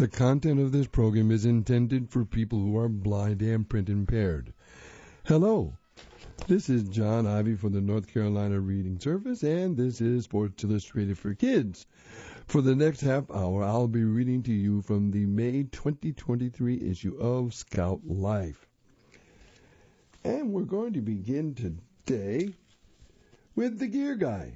The content of this program is intended for people who are blind and print impaired. Hello, this is John Ivy from the North Carolina Reading Service, and this is Sports Illustrated for Kids. For the next half hour, I'll be reading to you from the May 2023 issue of Scout Life. And we're going to begin today with the Gear Guy.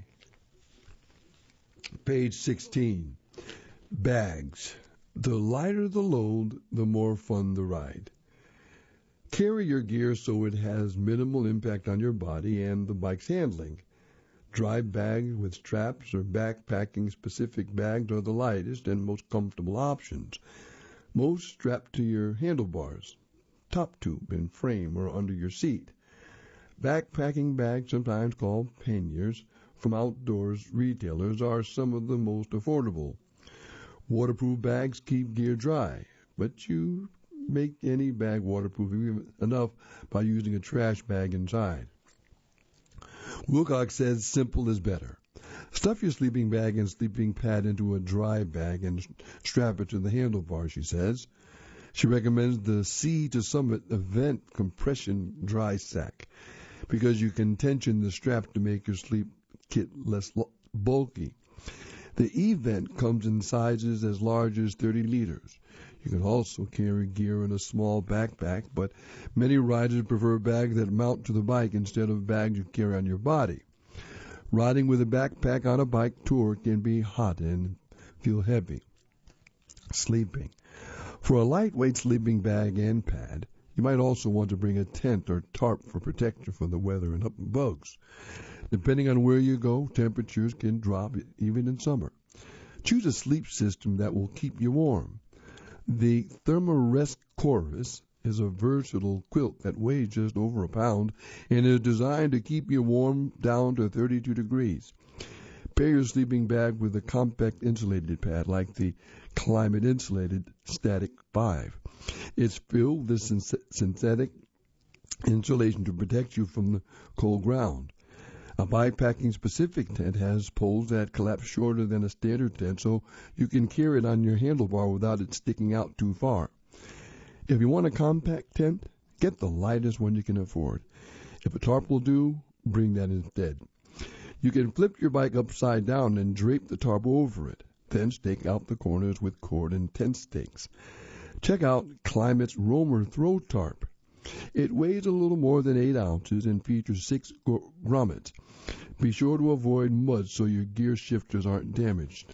Page 16. Bags. The lighter the load, the more fun the ride. Carry your gear so it has minimal impact on your body and the bike's handling. Dry bags with straps or backpacking specific bags are the lightest and most comfortable options. Most strap to your handlebars, top tube and frame, or under your seat. Backpacking bags, sometimes called panniers, from outdoors retailers are some of the most affordable. Waterproof bags keep gear dry, but you make any bag waterproof enough by using a trash bag inside. Wilcox says simple is better. Stuff your sleeping bag and sleeping pad into a dry bag and strap it to the handlebar, she says. She recommends the Sea to Summit Event Compression Dry Sack because you can tension the strap to make your sleep kit less bulky. The Event comes in sizes as large as 30 liters. You can also carry gear in a small backpack, but many riders prefer bags that mount to the bike instead of bags you carry on your body. Riding with a backpack on a bike tour can be hot and feel heavy. Sleeping. For a lightweight sleeping bag and pad, you might also want to bring a tent or tarp for protection from the weather and bugs. Depending on where you go, temperatures can drop even in summer. Choose a sleep system that will keep you warm. The Thermarest Chorus is a versatile quilt that weighs just over a pound and is designed to keep you warm down to 32 degrees. Pair your sleeping bag with a compact insulated pad like the Climate Insulated Static 5. It's filled with synthetic insulation to protect you from the cold ground. A bikepacking specific tent has poles that collapse shorter than a standard tent, so you can carry it on your handlebar without it sticking out too far. If you want a compact tent, get the lightest one you can afford. If a tarp will do, bring that instead. You can flip your bike upside down and drape the tarp over it, then stake out the corners with cord and tent stakes. Check out Climate's Roamer Throw Tarp. It weighs a little more than 8 ounces and features 6 grommets. Be sure to avoid mud so your gear shifters aren't damaged.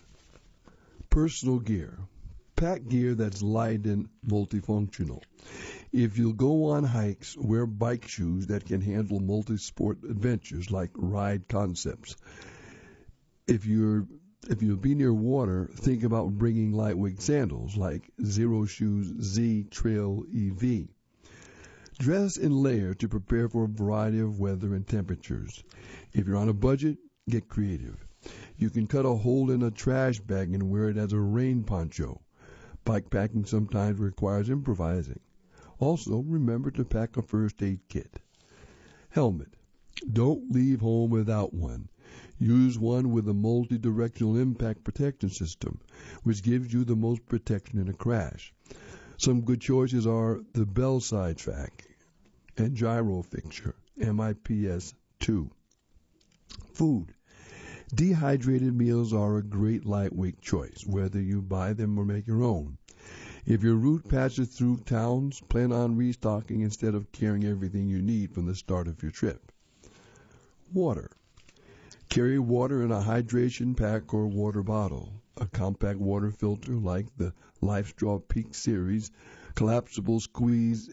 Personal gear. Pack gear that's light and multifunctional. If you'll go on hikes, wear bike shoes that can handle multi-sport adventures like Ride Concepts. If you'll be near water, think about bringing lightweight sandals like Zero Shoes Z Trail EV. Dress in layer to prepare for a variety of weather and temperatures. If you're on a budget, get creative. You can cut a hole in a trash bag and wear it as a rain poncho. Bikepacking sometimes requires improvising. Also, remember to pack a first aid kit. Helmet. Don't leave home without one. Use one with a multi-directional impact protection system, which gives you the most protection in a crash. Some good choices are the Bell Sidetrack and Gyro Fixture, MIPS 2. Food. Dehydrated meals are a great lightweight choice, whether you buy them or make your own. If your route passes through towns, plan on restocking instead of carrying everything you need from the start of your trip. Water. Carry water in a hydration pack or water bottle. A compact water filter like the LifeStraw Peak Series collapsible squeeze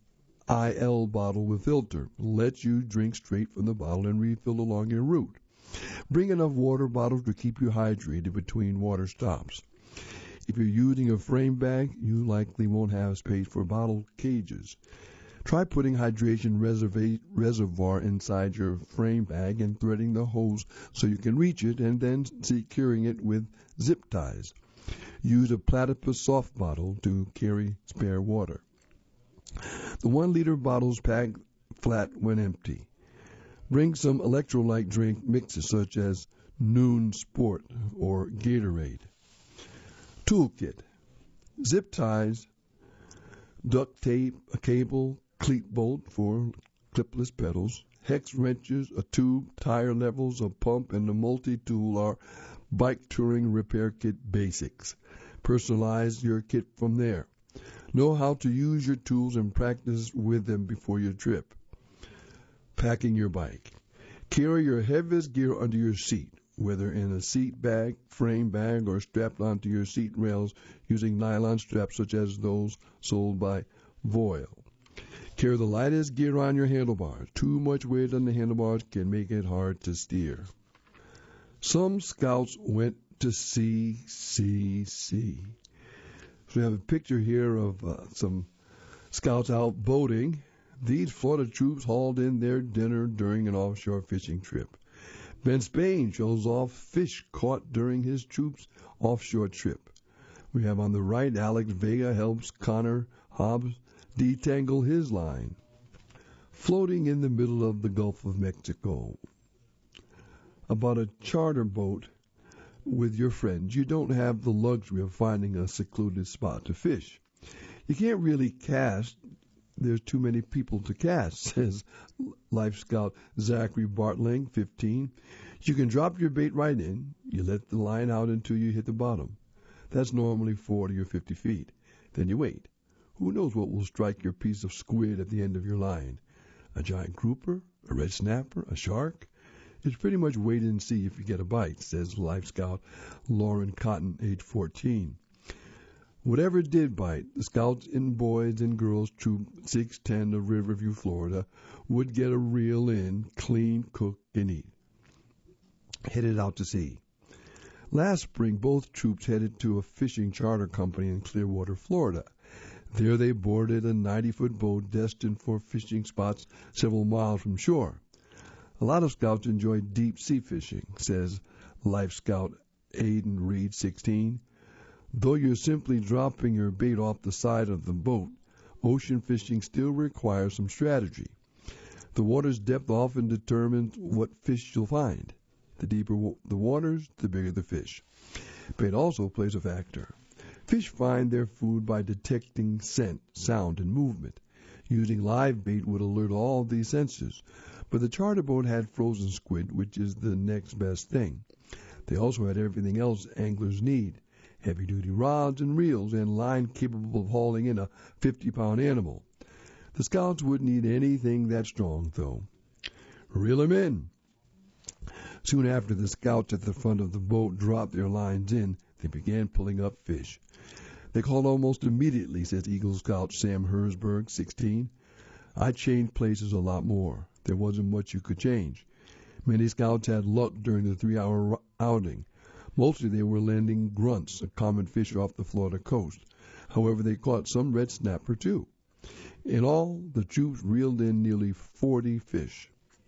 IL bottle with filter lets you drink straight from the bottle and refill along your route. Bring enough water bottles to keep you hydrated between water stops. If you're using a frame bag, you likely won't have space for bottle cages. Try putting hydration reservoir inside your frame bag and threading the hose so you can reach it and then securing it with zip ties. Use a platypus soft bottle to carry spare water. The 1-liter bottles pack flat when empty. Bring some electrolyte drink mixes such as Noon Sport or Gatorade. Toolkit. zip ties, duct tape, a cable, cleat bolt for clipless pedals, hex wrenches, a tube, tire levels, a pump, and a multi-tool are bike touring repair kit basics. Personalize your kit from there. Know how to use your tools and practice with them before your trip. Packing your bike. Carry your heaviest gear under your seat, whether in a seat bag, frame bag, or strapped onto your seat rails using nylon straps such as those sold by Voile. Carry the lightest gear on your handlebars. Too much weight on the handlebars can make it hard to steer. Some scouts went to see. So we have a picture here of some scouts out boating. These Florida troops hauled in their dinner during an offshore fishing trip. Ben Spain shows off fish caught during his troops' offshore trip. We have on the right Alex Vega helps Connor Hobbs detangle his line. Floating in the middle of the Gulf of Mexico. About a charter boat with your friends, you don't have the luxury of finding a secluded spot to fish. You can't really cast. There's too many people to cast, says Life Scout Zachary Bartling, 15. You can drop your bait right in. You let the line out until you hit the bottom. That's normally 40 or 50 feet. Then you wait. Who knows what will strike your piece of squid at the end of your line? A giant grouper? A red snapper? A shark? It's pretty much wait and see if you get a bite, says Life Scout Lauren Cotton, age 14. Whatever did bite, the scouts and boys and girls troop 610 of Riverview, Florida, would get a reel in, clean, cook, and eat. Headed out to sea. Last spring, both troops headed to a fishing charter company in Clearwater, Florida. There they boarded a 90-foot boat destined for fishing spots several miles from shore. A lot of scouts enjoy deep sea fishing, says Life Scout Aiden Reed, 16. Though you're simply dropping your bait off the side of the boat, ocean fishing still requires some strategy. The water's depth often determines what fish you'll find. The deeper the waters, the bigger the fish. Bait also plays a factor. Fish find their food by detecting scent, sound, and movement. Using live bait would alert all these senses, but the charter boat had frozen squid, which is the next best thing. They also had everything else anglers need. Heavy-duty rods and reels and line capable of hauling in a 50-pound animal. The scouts wouldn't need anything that strong, though. Reel 'em in. Soon after the scouts at the front of the boat dropped their lines in, they began pulling up fish. They called almost immediately, says Eagle Scout Sam Hersberg, 16. I changed places a lot more. There wasn't much you could change. Many scouts had luck during the 3-hour outing. Mostly they were landing grunts, a common fish off the Florida coast. However, they caught some red snapper, too. In all, the troops reeled in nearly 40 fish.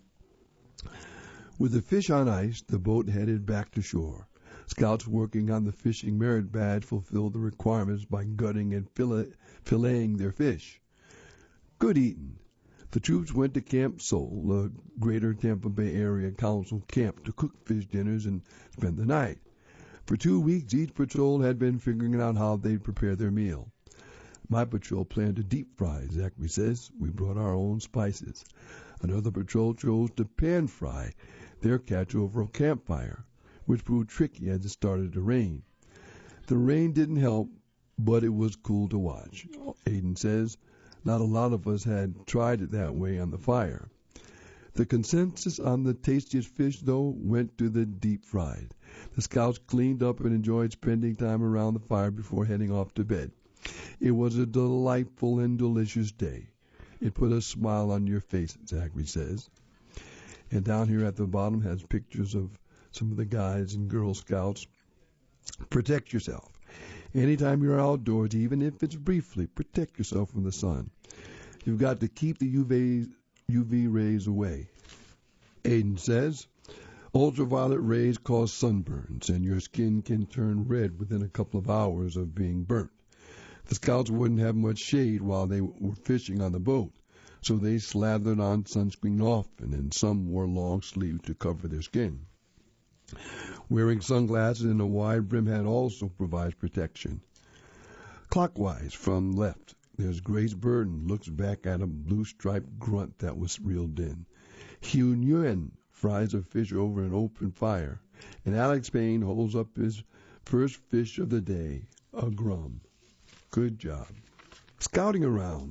With the fish on ice, the boat headed back to shore. Scouts working on the fishing merit badge fulfilled the requirements by gutting and filleting their fish. Good eating. The troops went to Camp Soul, a greater Tampa Bay area council camp, to cook fish dinners and spend the night. For 2 weeks, each patrol had been figuring out how they'd prepare their meal. My patrol planned to deep fry, Zachary says. We brought our own spices. Another patrol chose to pan fry their catch over a campfire, which proved tricky as it started to rain. The rain didn't help, but it was cool to watch. Aiden says not a lot of us had tried it that way on the fire. The consensus on the tastiest fish, though, went to the deep fried. The scouts cleaned up and enjoyed spending time around the fire before heading off to bed. It was a delightful and delicious day. It put a smile on your face, Zachary says. And down here at the bottom has pictures of some of the guys and Girl Scouts. Protect yourself. Anytime you're outdoors, even if it's briefly, protect yourself from the sun. You've got to keep the UV rays away. Aiden says, ultraviolet rays cause sunburns, and your skin can turn red within a couple of hours of being burnt. The scouts wouldn't have much shade while they were fishing on the boat, so they slathered on sunscreen often, and some wore long sleeves to cover their skin. Wearing sunglasses and a wide brim hat also provides protection. Clockwise from left, there's Grace Burton, looks back at a blue-striped grunt that was reeled in. Hugh Nguyen fries a fish over an open fire, and Alex Payne holds up his first fish of the day, a grum. Good job. Scouting around.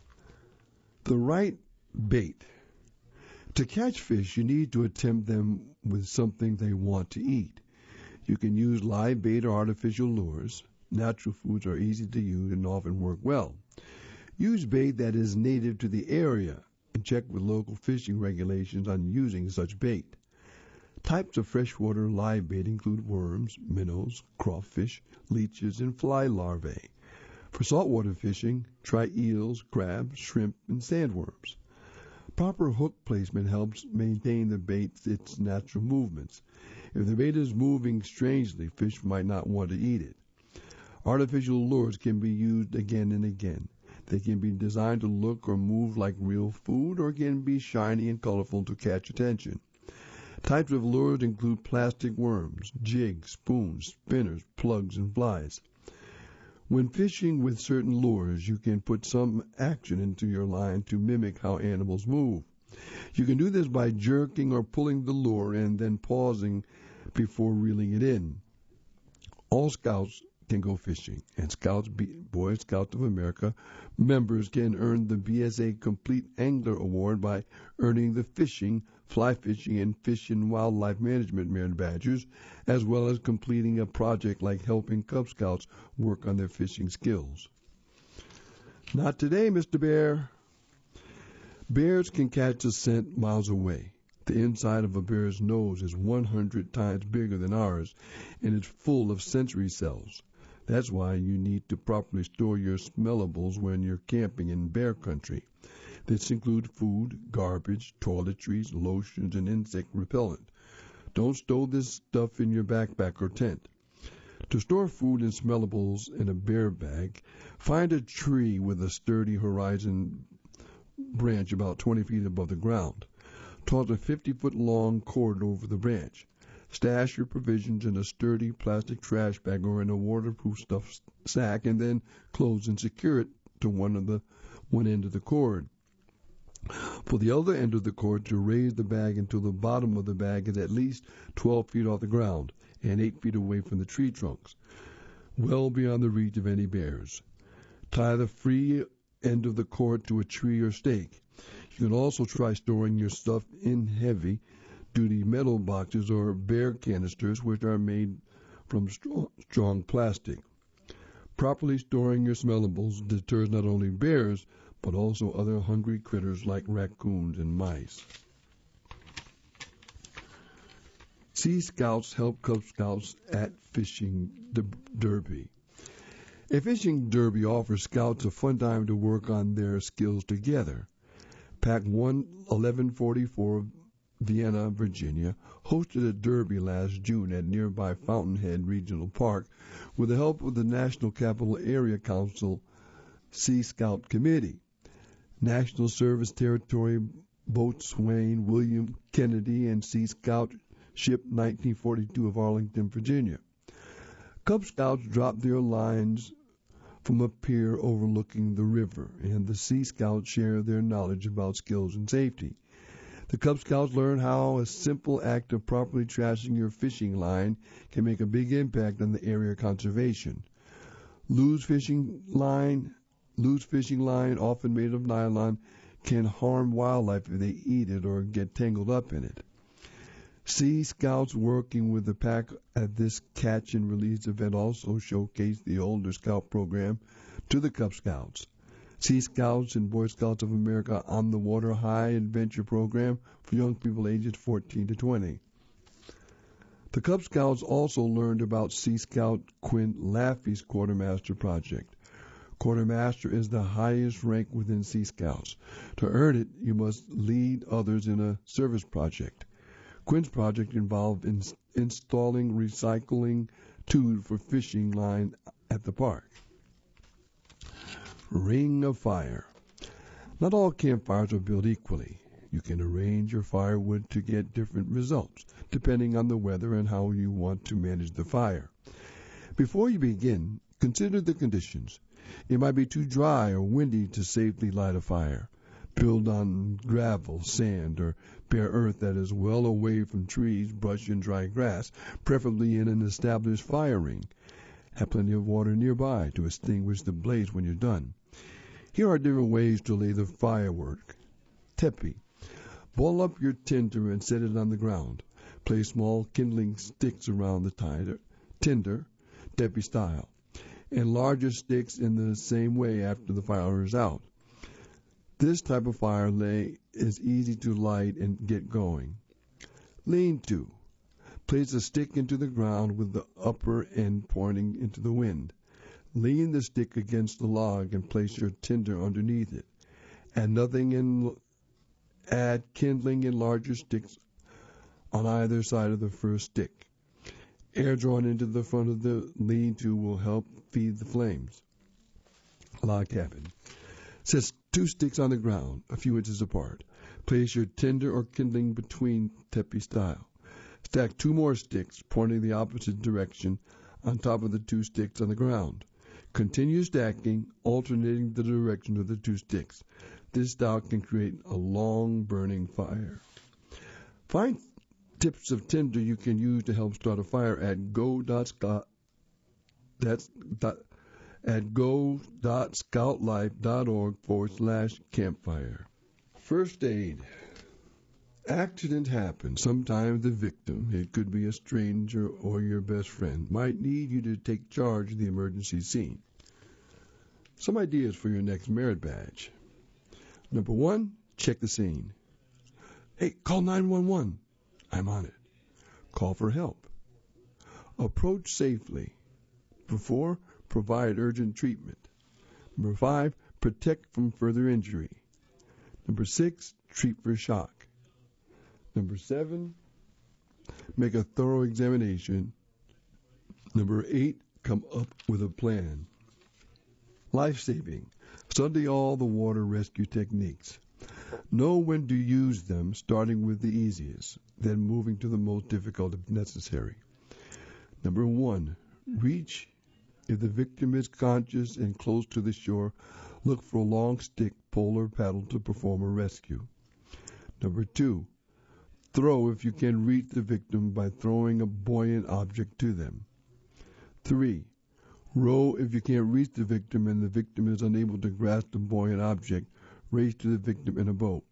The right bait. To catch fish, you need to attempt them with something they want to eat. You can use live bait or artificial lures. Natural foods are easy to use and often work well. Use bait that is native to the area and check with local fishing regulations on using such bait. Types of freshwater live bait include worms, minnows, crawfish, leeches, and fly larvae. For saltwater fishing, try eels, crabs, shrimp, and sandworms. Proper hook placement helps maintain the bait its natural movements. If the bait is moving strangely, fish might not want to eat it. Artificial lures can be used again and again. They can be designed to look or move like real food or can be shiny and colorful to catch attention. Types of lures include plastic worms, jigs, spoons, spinners, plugs, and flies. When fishing with certain lures, you can put some action into your line to mimic how animals move. You can do this by jerking or pulling the lure and then pausing before reeling it in. All scouts can go fishing, and Boy Scouts of America members can earn the BSA Complete Angler Award by earning the fishing, fly fishing, and fish and wildlife management merit badges, as well as completing a project like helping Cub Scouts work on their fishing skills. Not today, Mr. Bear. Bears can catch a scent miles away. The inside of a bear's nose is 100 times bigger than ours, and it's full of sensory cells. That's why you need to properly store your smellables when you're camping in bear country. This includes food, garbage, toiletries, lotions, and insect repellent. Don't stow this stuff in your backpack or tent. To store food and smellables in a bear bag, find a tree with a sturdy horizon branch about 20 feet above the ground. Toss a 50-foot-long cord over the branch. Stash your provisions in a sturdy plastic trash bag or in a waterproof stuffed sack, and then close and secure it to one end of the cord. For the other end of the cord, to raise the bag until the bottom of the bag is at least 12 feet off the ground and 8 feet away from the tree trunks, well beyond the reach of any bears. Tie the free end of the cord to a tree or stake. You can also try storing your stuff in heavy-duty metal boxes or bear canisters, which are made from strong plastic. Properly storing your smellables deters not only bears, but also other hungry critters like raccoons and mice. Sea Scouts help Cub Scouts at Fishing Derby. A fishing derby offers scouts a fun time to work on their skills together. Pac 1144 Vienna, Virginia, hosted a derby last June at nearby Fountainhead Regional Park with the help of the National Capital Area Council Sea Scout Committee. National Service Territory Boatswain William Kennedy and Sea Scout Ship 1942 of Arlington, Virginia. Cub Scouts dropped their lines from a pier overlooking the river, and the Sea Scouts share their knowledge about skills and safety. The Cub Scouts learn how a simple act of properly trashing your fishing line can make a big impact on the area conservation. Loose fishing line, often made of nylon, can harm wildlife if they eat it or get tangled up in it. Sea Scouts working with the pack at this catch and release event also showcased the older Scout program to the Cub Scouts. Sea Scouts and Boy Scouts of America on the Water High Adventure program for young people ages 14 to 20. The Cub Scouts also learned about Sea Scout Quint Laffey's Quartermaster Project. Quartermaster is the highest rank within Sea Scouts. To earn it, you must lead others in a service project. Quint's project involved installing recycling tubes for fishing line at the park. Ring of Fire. Not all campfires are built equally. You can arrange your firewood to get different results, depending on the weather and how you want to manage the fire. Before you begin, consider the conditions. It might be too dry or windy to safely light a fire. Build on gravel, sand, or bare earth that is well away from trees, brush, and dry grass, preferably in an established fire ring. Have plenty of water nearby to extinguish the blaze when you're done. Here are different ways to lay the firework. Tepi. Boil up your tinder and set it on the ground. Place small kindling sticks around the tinder, tepi style, and larger sticks in the same way after the fire is out. This type of fire lay is easy to light and get going. Lean-to. Place a stick into the ground with the upper end pointing into the wind. Lean the stick against the log and place your tinder underneath it. Add kindling in larger sticks on either side of the first stick. Air drawn into the front of the lean-to will help feed the flames. Log cabin. Set 2 sticks on the ground, a few inches apart. Place your tinder or kindling between tepi style. Stack 2 more sticks, pointing the opposite direction, on top of the 2 sticks on the ground. Continue stacking, alternating the direction of the 2 sticks. This style can create a long burning fire. Find tips of tinder you can use to help start a fire at go.scoutlife.org/campfire. First aid. Accident happens. Sometimes the victim, it could be a stranger or your best friend, might need you to take charge of the emergency scene. Some ideas for your next merit badge. Number 1, check the scene. Hey, call 911. I'm on it. Call for help. Approach safely. Number 4, provide urgent treatment. Number 5, protect from further injury. Number 6, treat for shock. Number 7, make a thorough examination. Number 8, come up with a plan. Life-saving. Study all the water rescue techniques. Know when to use them, starting with the easiest, then moving to the most difficult if necessary. Number 1, reach. If the victim is conscious and close to the shore, look for a long stick, pole, or paddle to perform a rescue. Number 2, throw if you can reach the victim by throwing a buoyant object to them. 3, row if you can't reach the victim and the victim is unable to grasp the buoyant object. Race to the victim in a boat.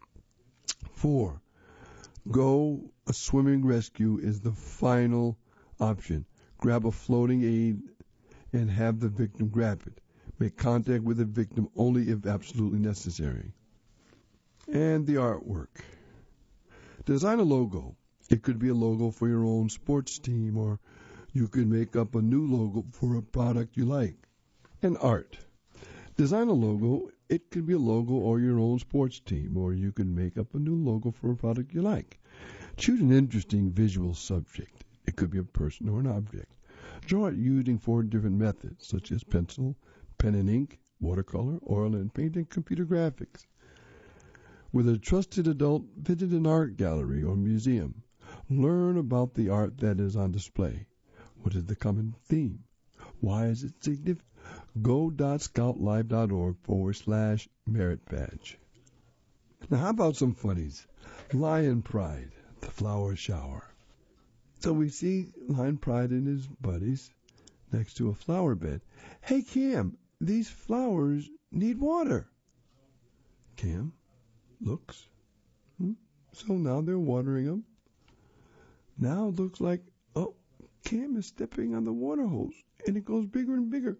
4, go. A swimming rescue is the final option. Grab a floating aid and have the victim grab it. Make contact with the victim only if absolutely necessary. And the artwork. Design a logo. It could be a logo for your own sports team, or you could make up a new logo for a product you like. And art. Design a logo. It could be a logo or your own sports team, or you can make up a new logo for a product you like. Choose an interesting visual subject. It could be a person or an object. Draw it using 4 different methods, such as pencil, pen and ink, watercolor, oil and paint, and computer graphics. With a trusted adult, visit an art gallery or museum. Learn about the art that is on display. What is the common theme? Why is it significant? Go.scoutlife.org/merit badge. Now, how about some funnies? Lion Pride, the flower shower. So we see Lion Pride and his buddies next to a flower bed. Hey, Cam, these flowers need water. Cam looks. So now they're watering them. Now it looks like, Cam is stepping on the water hose, and it goes bigger and bigger.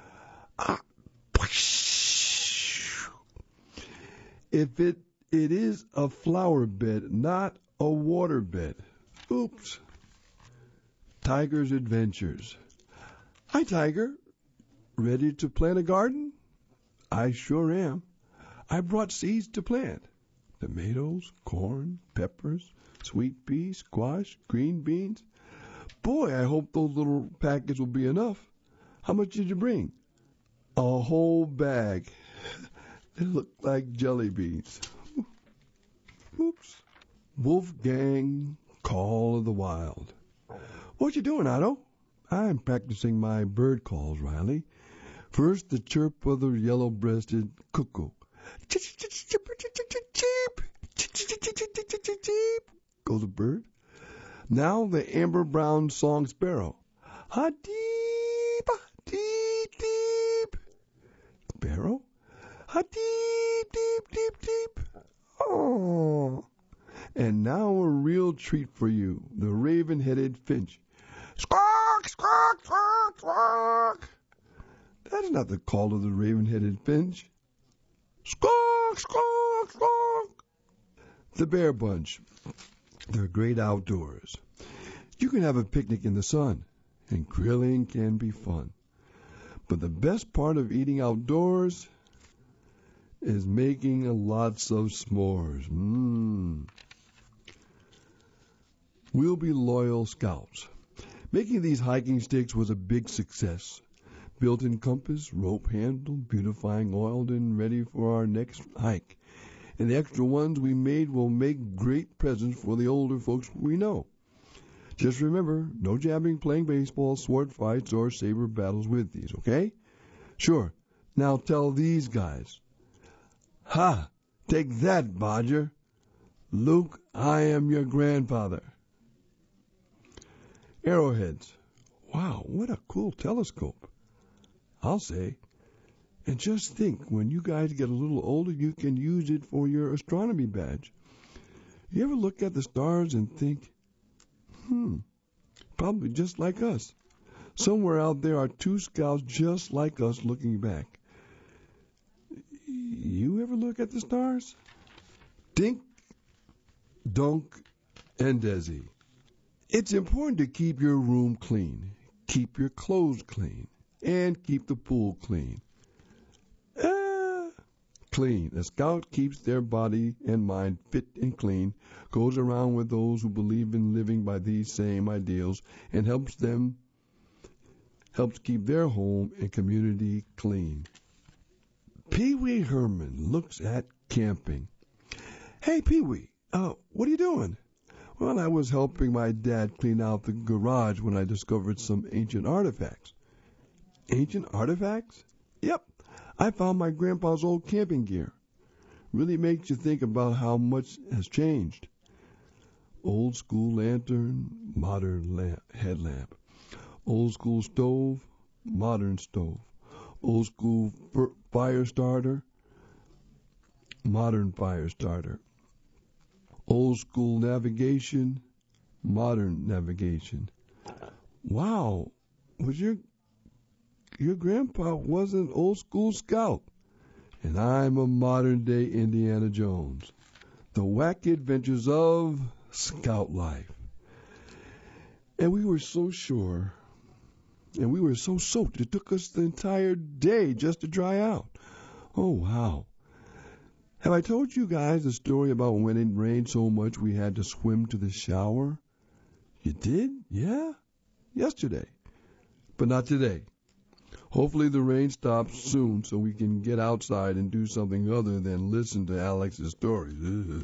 If it is a flower bed, not a water bed. Oops. Tiger's Adventures. Hi, Tiger. Ready to plant a garden? I sure am. I brought seeds to plant. Tomatoes, corn, peppers, sweet peas, squash, green beans. Boy, I hope those little packets will be enough. How much did you bring? A whole bag. They look like jelly beans. Oops. Wolfgang Call of the Wild. What you doing, Otto? I'm practicing my bird calls, Riley. First, the chirp of the yellow-breasted cuckoo. Cheep, goes the bird. Now the amber-brown song sparrow. Ha-deep, deep, deep. Sparrow. Ha-deep, deep, deep, deep. Oh. And now a real treat for you, the raven-headed finch. Squawk, squawk, squawk, squawk. That is not the call of the raven-headed finch. Squawk, squawk, squawk. The bear bunch. They're great outdoors. You can have a picnic in the sun, and grilling can be fun. But the best part of eating outdoors is making lots of s'mores. We'll be loyal scouts. Making these hiking sticks was a big success. Built-in compass, rope handle, beautifying oiled and ready for our next hike. And the extra ones we made will make great presents for the older folks we know. Just remember, no jabbing, playing baseball, sword fights, or saber battles with these, okay? Sure. Now tell these guys. Ha! Take that, Bodger. Luke, I am your grandfather. Arrowheads. Wow, what a cool telescope. I'll say. And just think, when you guys get a little older, you can use it for your astronomy badge. You ever look at the stars and think, probably just like us. Somewhere out there are two scouts just like us looking back. You ever look at the stars? Dink, Dunk, and Desi. It's important to keep your room clean, keep your clothes clean, and keep the pool clean. Clean. A scout keeps their body and mind fit and clean, goes around with those who believe in living by these same ideals, and helps keep their home and community clean. Pee Wee Herman looks at camping. Hey, Pee Wee, what are you doing? Well, I was helping my dad clean out the garage when I discovered some ancient artifacts. Ancient artifacts? Yep. I found my grandpa's old camping gear. Really makes you think about how much has changed. Old school lantern, modern headlamp. Old school stove, modern stove. Old school fire starter, modern fire starter. Old school navigation, modern navigation. Wow, was your grandpa was an old school scout, and I'm a modern day Indiana Jones. The wacky adventures of scout life. And we were so sure, and we were so soaked, it took us the entire day just to dry out. Oh, wow. Have I told you guys the story about when it rained so much we had to swim to the shower? You did? Yeah? Yesterday. But not today. Hopefully the rain stops soon so we can get outside and do something other than listen to Alex's stories.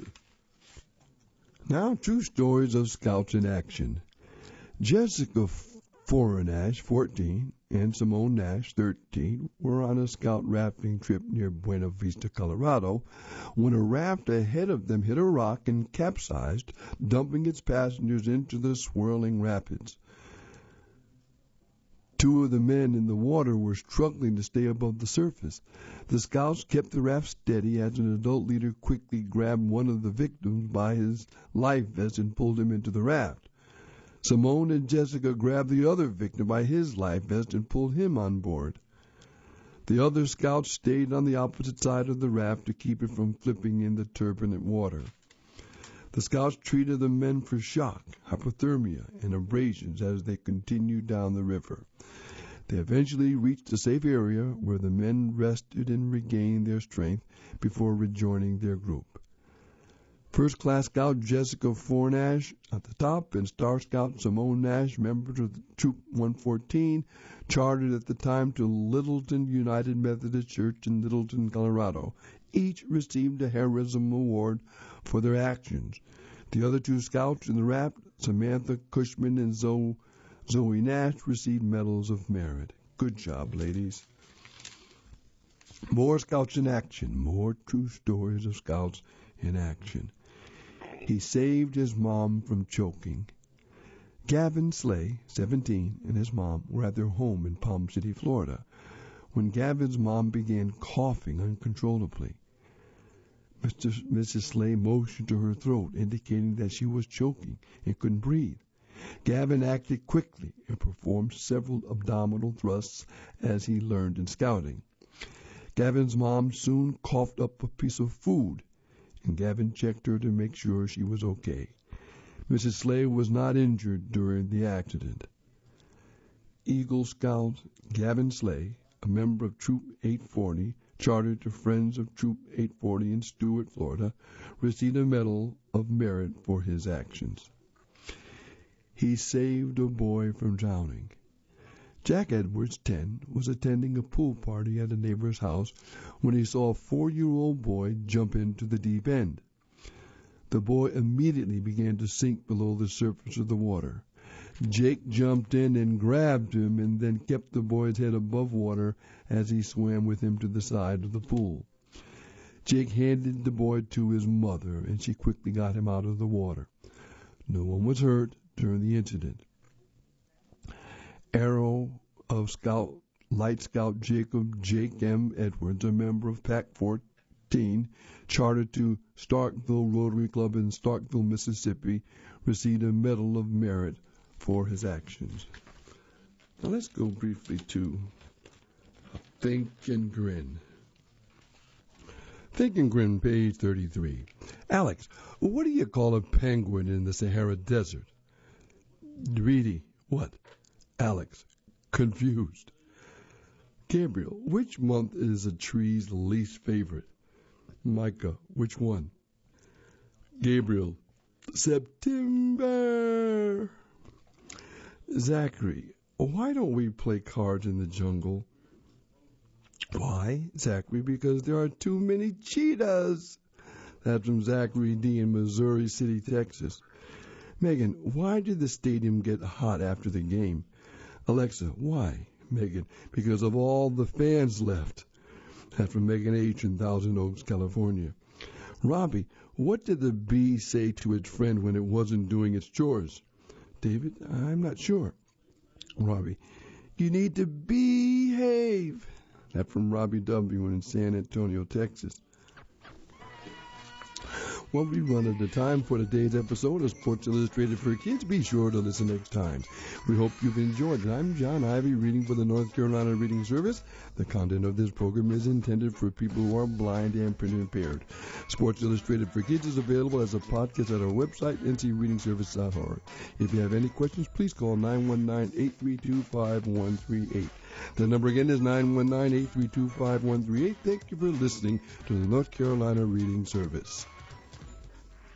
Now, true stories of scouts in action. Jessica Fornash, 14, and Simone Nash, 13, were on a scout rafting trip near Buena Vista, Colorado, when a raft ahead of them hit a rock and capsized, dumping its passengers into the swirling rapids. Two of the men in the water were struggling to stay above the surface. The scouts kept the raft steady as an adult leader quickly grabbed one of the victims by his life vest and pulled him into the raft. Simone and Jessica grabbed the other victim by his life vest and pulled him on board. The other scouts stayed on the opposite side of the raft to keep it from flipping in the turbulent water. The scouts treated the men for shock, hypothermia, and abrasions as they continued down the river. They eventually reached a safe area where the men rested and regained their strength before rejoining their group. First Class Scout Jessica Fornash at the top and Star Scout Simone Nash, members of Troop 114, chartered at the time to Littleton United Methodist Church in Littleton, Colorado. Each received a Heroism Award for their actions. The other two scouts in the raft, Samantha Cushman and Zoe Nash, received medals of merit. Good job, ladies. More scouts in action. More true stories of scouts in action. He saved his mom from choking. Gavin Slay, 17, and his mom were at their home in Palm City, Florida, when Gavin's mom began coughing uncontrollably. Mrs. Slay motioned to her throat, indicating that she was choking and couldn't breathe. Gavin acted quickly and performed several abdominal thrusts as he learned in scouting. Gavin's mom soon coughed up a piece of food, and Gavin checked her to make sure she was okay. Mrs. Slay was not injured during the accident. Eagle Scout Gavin Slay, a member of Troop 840, chartered to Friends of Troop 840 in Stuart, Florida, received a Medal of Merit for his actions. He saved a boy from drowning. Jack Edwards, 10, was attending a pool party at a neighbor's house when he saw a 4-year-old boy jump into the deep end. The boy immediately began to sink below the surface of the water. Jake jumped in and grabbed him and then kept the boy's head above water as he swam with him to the side of the pool. Jake handed the boy to his mother, and she quickly got him out of the water. No one was hurt during the incident. Arrow of Light Scout Jake M. Edwards, a member of Pac 14, chartered to Starkville Rotary Club in Starkville, Mississippi, received a Medal of Merit for his actions. Now let's go briefly to Think and Grin. Think and Grin, page 33. Alex, what do you call a penguin in the Sahara Desert? Reedy, what? Alex, confused. Gabriel, which month is a tree's least favorite? Micah, which one? Gabriel, September. Zachary, why don't we play cards in the jungle? Why, Zachary? Because there are too many cheetahs. That's from Zachary D. in Missouri City, Texas. Megan, why did the stadium get hot after the game? Alexa, why? Megan, because of all the fans left. That's from Megan H. in Thousand Oaks, California. Robbie, what did the bee say to its friend when it wasn't doing its chores? David, I'm not sure. Robbie, you need to behave. That's from Robbie W. in San Antonio, Texas. Well, we run out of time for today's episode of Sports Illustrated for Kids. Be sure to listen next time. We hope you've enjoyed it. I'm John Ivy, reading for the North Carolina Reading Service. The content of this program is intended for people who are blind and print impaired. Sports Illustrated for Kids is available as a podcast at our website, ncreadingservice.org. If you have any questions, please call 919-832-5138. The number again is 919-832-5138. Thank you for listening to the North Carolina Reading Service.